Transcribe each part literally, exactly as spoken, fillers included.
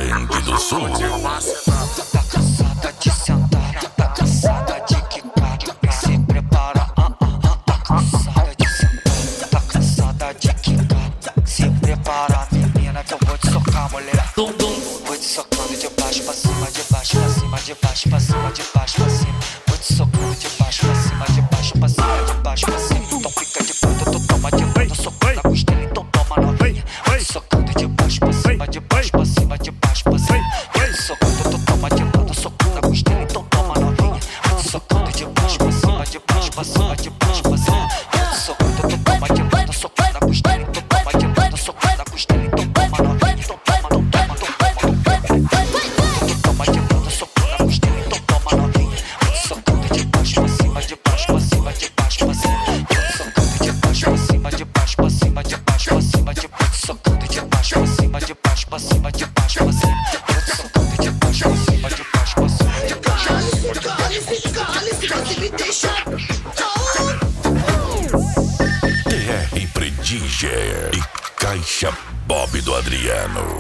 Grande do Sul. Tá cansada de sentar, tá cansada de quicar, se prepara, ah, ah, ah. Tá cansada de sentar, tá cansada de quicar, se prepara, menina, que eu vou te socar, mulher. Dum, dum. Vou te socando de baixo pra cima, de baixo pra cima, de baixo pra cima, de baixo pra cima. Vou te socando de baixo pra cima, de baixo pra cima, de baixo pra cima. Então fica de ponta, tu toma de lado, socando a costela, então toma novinha. Vou te socando de baixo pra cima, de baixo pra cima, de baixo pra cima. Vou te socando, tu toma de lado, socando a costela, então toma novinha. Vou te socando de baixo pra cima, de baixo pra cima, de baixo pra cima. Vou te socando, tu toma de lado, socando a costela, então toma de lado, socando a costela, então toma novinha. Então toma, então toma, então toma, então toma. Tu toma de lado, socando a costela, então toma novinha. Vou te socando de baixo pra cima, de baixo pra cima, de baixo pra cima. Vou te socando de baixo pra cima, de baixo pra cima, de baixo pra cima, de baixo. Socando de baixo pra cima, de baixo pra cima, de baixo pra cima. Vou te socando de baixo pra cima, de baixo pra cima, de baixo pra cima, de baixo pra cima. T R Prediger e Caixa Bob do Adriano.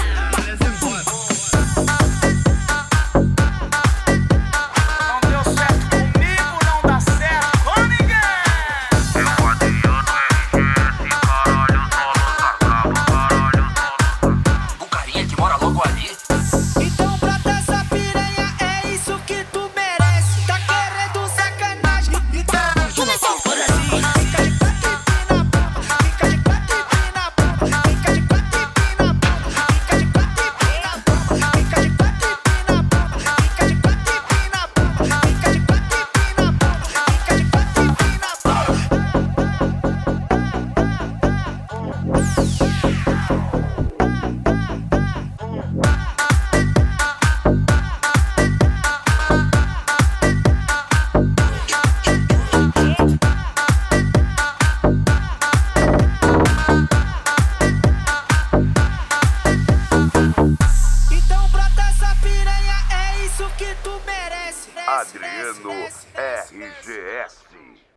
Não deu certo comigo, não dá certo com ninguém. Eu adianto R G S, caralho, solo sacado, caralho, solo. O carinha que mora logo ali. Então brota essa piranha, é isso que tu merece. Tá querendo sacanagem, então começou por assim. Fica de quatro e pina bomba, fica de quatro e pina bomba, fica de quatro e pina bomba, fica de quatro e pina bomba, fica de quatro e pina bomba, fica de quatro e pina bomba, fica de quatro e pina Então brota essa piranha, é isso que tu merece. Adriano R G S.